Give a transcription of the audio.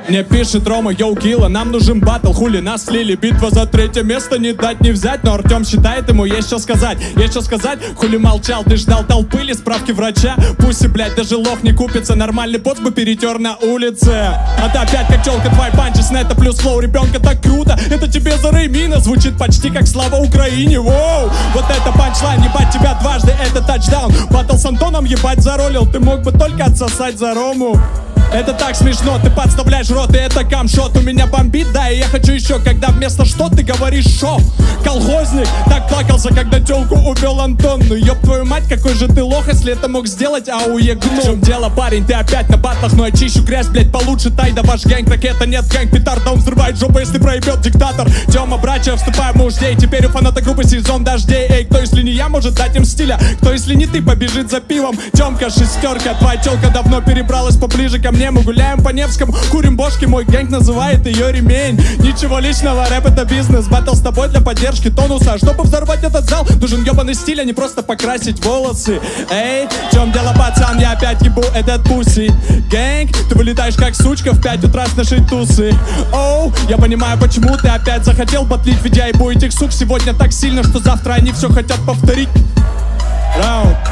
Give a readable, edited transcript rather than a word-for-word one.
Мне пишет Рома, йоу, Килла, нам нужен баттл, хули нас слили. Битва за третье место, не дать не взять. Но Артем считает, ему есть что сказать. Есть что сказать, хули молчал, ты ждал толпы или справки врача? Пусть и, блядь, даже лох не купится. Нормальный поц бы перетер на улице. А ты опять как челка, твои панчи с нета плюс флоу ребенка, так круто. Это тебе за Реймина звучит почти как слава Украине. Воу, вот это панчлайн, ебать тебя дважды, это тачдаун. Баттл с Антоном ебать заролил, ты мог бы только отсосать за Рому. Это так смешно, ты подставляешь рот, и это камшот. У меня бомбит, да, и я хочу еще. Когда вместо что ты говоришь шо? Колхозник так плакался, когда телку убил Антон. Ну ёб твою мать, какой же ты лох, если это мог сделать АУЕ гном. В чем дело, парень, ты опять на батлах, но я чищу грязь, блять, получше тайда. Ваш гэнг, ракета, нет, гэнг, петарда, он взрывает жопу, если проебет диктатор. Тема, братья, вступаем в муждей. Теперь у фаната группы сезон дождей. Эй, кто если не я, может дать им стиля? Кто если не ты, побежит за пивом? Тёмка, шестерка, твоя телка давно перебралась поближе ко мне. Мы гуляем по Невскому, курим бошки, мой гэнг называет ее ремень. Ничего личного, рэп это бизнес. Баттл с тобой для поддержки тонуса. Чтобы взорвать этот зал, нужен ебаный стиль, а не просто покрасить волосы. Эй, в чем дело, пацан, я опять ебу этот пуси. Гэнг, ты вылетаешь как сучка в 5 утра с нашей тусы. Оу, я понимаю, почему ты опять захотел батлить, ведь я ебу этих сук сегодня так сильно, что завтра они все хотят повторить. Раунд.